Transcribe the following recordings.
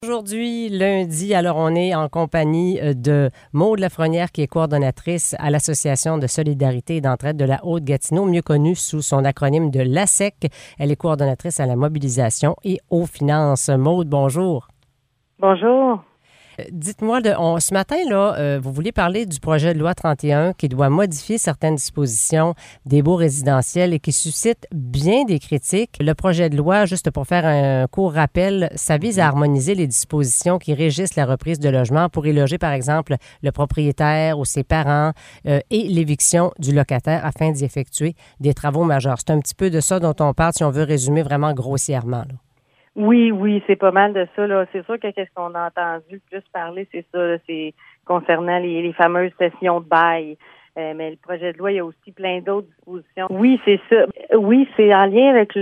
Aujourd'hui, lundi, alors on est en compagnie de Maude Lafrenière, qui est coordonnatrice à l'Association de solidarité et d'entraide de la Haute-Gatineau, mieux connue sous son acronyme de l'ASEC. Elle est coordonnatrice à la mobilisation et aux finances. Maude, bonjour. Bonjour. Dites-moi, ce matin, là, vous vouliez parler du projet de loi 31 qui doit modifier certaines dispositions des baux résidentiels et qui suscite bien des critiques. Le projet de loi, juste pour faire un court rappel, ça vise à harmoniser les dispositions qui régissent la reprise de logement pour y loger, par exemple, le propriétaire ou ses parents et l'éviction du locataire afin d'y effectuer des travaux majeurs. C'est un petit peu de ça dont on parle si on veut résumer vraiment grossièrement, là. Oui, c'est pas mal de ça, là. C'est sûr que qu'est-ce qu'on a entendu le plus parler, c'est ça, là, c'est concernant les fameuses sessions de bail. Mais le projet de loi, il y a aussi plein d'autres dispositions. Oui, c'est ça. Oui, c'est en lien avec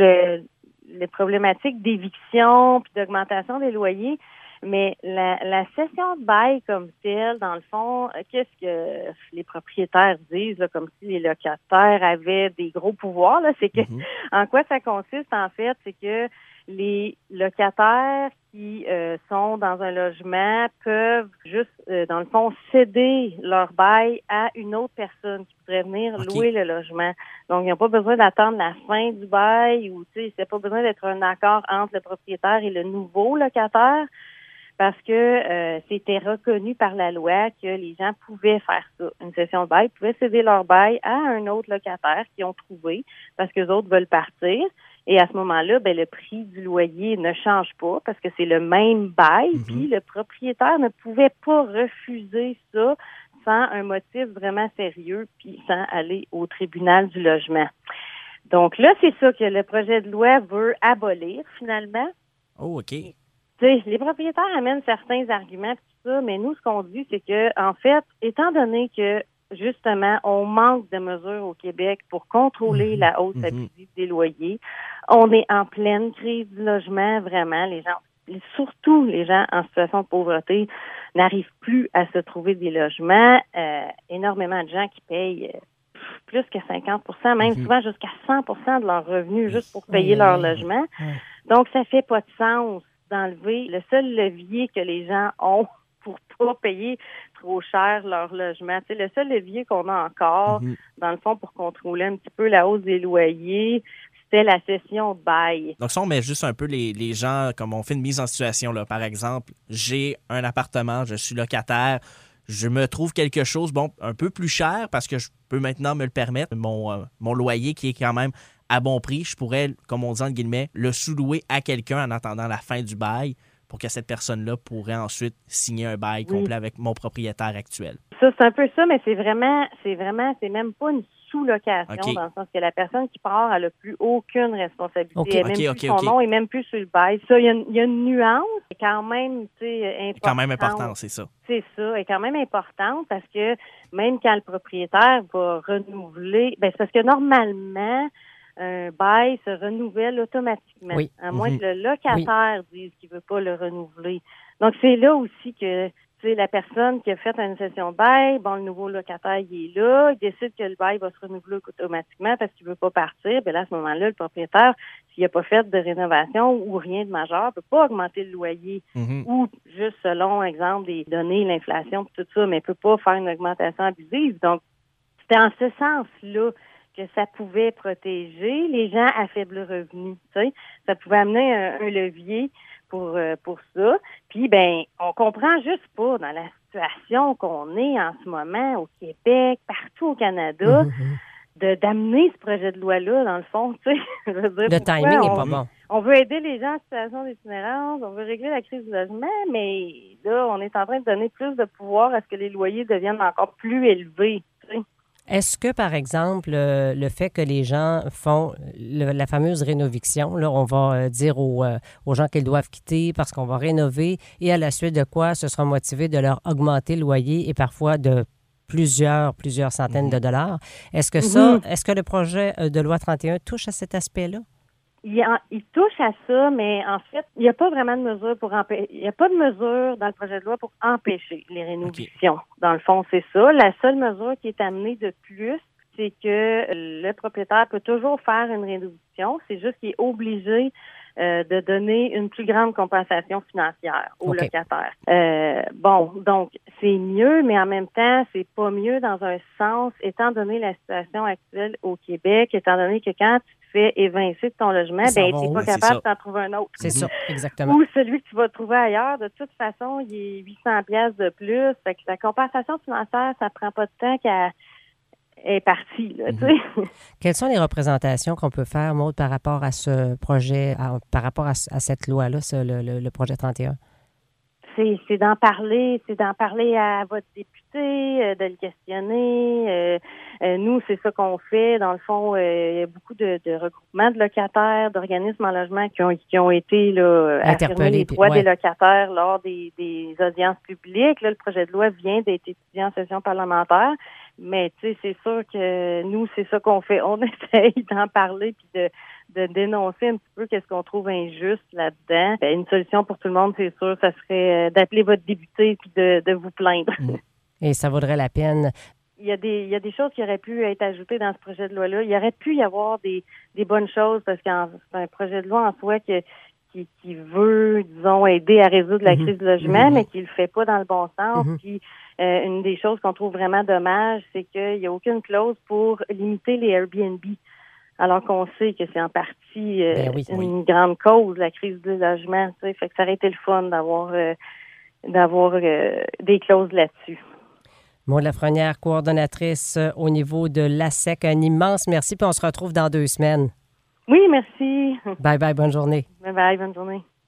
les problématiques d'éviction puis d'augmentation des loyers. Mais la session de bail comme telle, dans le fond, qu'est-ce que les propriétaires disent, là, comme si les locataires avaient des gros pouvoirs, là, c'est que en quoi ça consiste, en fait, c'est que les locataires qui sont dans un logement peuvent juste, dans le fond, céder leur bail à une autre personne qui voudrait venir louer le logement. Donc, ils n'ont pas besoin d'attendre la fin du bail ou, tu sais, c'est pas besoin d'être un accord entre le propriétaire et le nouveau locataire parce que c'était reconnu par la loi que les gens pouvaient faire ça. Une session de bail, pouvaient céder leur bail à un autre locataire qu'ils ont trouvé parce que les autres veulent partir. Et à ce moment-là, le prix du loyer ne change pas parce que c'est le même bail. Puis le propriétaire ne pouvait pas refuser ça sans un motif vraiment sérieux puis sans aller au tribunal du logement. Donc là, c'est ça que le projet de loi veut abolir finalement. Oh, OK. T'sais, les propriétaires amènent certains arguments tout ça, mais nous, ce qu'on dit, c'est que, en fait, étant donné que justement, on manque de mesures au Québec pour contrôler la hausse abusive des loyers, on est en pleine crise du logement, vraiment. Les gens, surtout les gens en situation de pauvreté, n'arrivent plus à se trouver des logements. Énormément de gens qui payent plus que 50%, même souvent jusqu'à 100% de leurs revenus juste pour payer leur logement. Donc, ça fait pas de sens d'enlever le seul levier que les gens ont pour pas payer trop cher leur logement. Tu sais, le seul levier qu'on a encore, dans le fond, pour contrôler un petit peu la hausse des loyers, c'était la cession de bail. Donc, ça, on met juste un peu les gens, comme on fait une mise en situation, là. Par exemple, j'ai un appartement, je suis locataire, je me trouve quelque chose, un peu plus cher parce que je peux maintenant me le permettre. Mon loyer qui est quand même à bon prix, je pourrais, comme on dit entre guillemets, le sous-louer à quelqu'un en attendant la fin du bail pour que cette personne-là pourrait ensuite signer un bail complet avec mon propriétaire actuel. Ça, c'est un peu ça, mais c'est même pas une sous-location, dans le sens que la personne qui part, elle n'a plus aucune responsabilité. Elle n'est même plus son nom et même plus sur le bail. Ça, il y a une nuance, c'est quand même, tu sais, importante. Quand même important, c'est ça. C'est ça, est quand même importante parce que même quand le propriétaire va renouveler, c'est parce que normalement, un bail se renouvelle automatiquement, à moins que le locataire dise qu'il ne veut pas le renouveler. Donc, c'est là aussi que la personne qui a fait une session de bail, le nouveau locataire, il est là, il décide que le bail va se renouveler automatiquement parce qu'il ne veut pas partir. Là, à ce moment-là, le propriétaire, s'il n'a pas fait de rénovation ou rien de majeur, ne peut pas augmenter le loyer ou juste selon, exemple, des données, l'inflation, tout ça, mais ne peut pas faire une augmentation abusive. Donc, c'était en ce sens-là que ça pouvait protéger les gens à faible revenu. Tu sais, ça pouvait amener un levier pour ça. Puis, on comprend juste pas dans la situation qu'on est en ce moment au Québec, partout au Canada, d'amener ce projet de loi-là, dans le fond, tu sais. Je veux dire, le timing n'est pas bon. On veut aider les gens en situation d'itinérance, on veut régler la crise du logement, mais là, on est en train de donner plus de pouvoir à ce que les loyers deviennent encore plus élevés, tu sais. Est-ce que, par exemple, le fait que les gens font la fameuse rénoviction, là, on va dire aux gens qu'ils doivent quitter parce qu'on va rénover et à la suite de quoi ce sera motivé de leur augmenter le loyer et parfois de plusieurs centaines de dollars. Est-ce que est-ce que le projet de loi 31 touche à cet aspect-là? Il touche à ça, mais en fait, il n'y a pas vraiment de mesure il n'y a pas de mesure dans le projet de loi pour empêcher les rénovations. Dans le fond, c'est ça. La seule mesure qui est amenée de plus, c'est que le propriétaire peut toujours faire une rénovation. C'est juste qu'il est obligé de donner une plus grande compensation financière aux OK. locataires. Donc c'est mieux, mais en même temps, c'est pas mieux dans un sens, étant donné la situation actuelle au Québec, étant donné que quand tu te fais évincer de ton logement, Ils s'en ben vont t'es où? pas C'est capable ça. de t'en trouver un autre. C'est ça, exactement. Ou celui que tu vas trouver ailleurs, de toute façon, il est 800 pièces de plus. Fait que la compensation financière, ça prend pas de temps qu'elle est partie, là, tu sais. Quelles sont les représentations qu'on peut faire, Maude, par rapport à ce projet, par rapport à cette loi-là, le projet 31? C'est d'en parler à votre député, de le questionner. Nous, c'est ça qu'on fait. Dans le fond, il y a beaucoup de regroupements de locataires, d'organismes en logement qui ont été là, affirmer les droits des locataires lors des audiences publiques. Là, le projet de loi vient d'être étudié en session parlementaire. Mais tu sais, c'est sûr que nous, c'est ça qu'on fait. On essaye d'en parler puis de dénoncer un petit peu qu'est-ce qu'on trouve injuste là-dedans. Une solution pour tout le monde, c'est sûr, ça serait d'appeler votre député puis de vous plaindre. Et ça vaudrait la peine. Il y a des choses qui auraient pu être ajoutées dans ce projet de loi-là. Il y aurait pu y avoir des bonnes choses parce que c'est un projet de loi en soi qui veut, disons, aider à résoudre la crise du logement, mais qui le fait pas dans le bon sens. Puis une des choses qu'on trouve vraiment dommage, c'est qu'il n'y a aucune clause pour limiter les Airbnb. Alors qu'on sait que c'est en partie une grande cause, la crise du logement. Tu sais, fait que ça aurait été le fun d'avoir des clauses là-dessus. Maude Lafrenière, coordonnatrice au niveau de l'ASEC, un immense merci, puis on se retrouve dans 2 semaines. Oui, merci. Bye bye, bonne journée. Bye bye, bonne journée.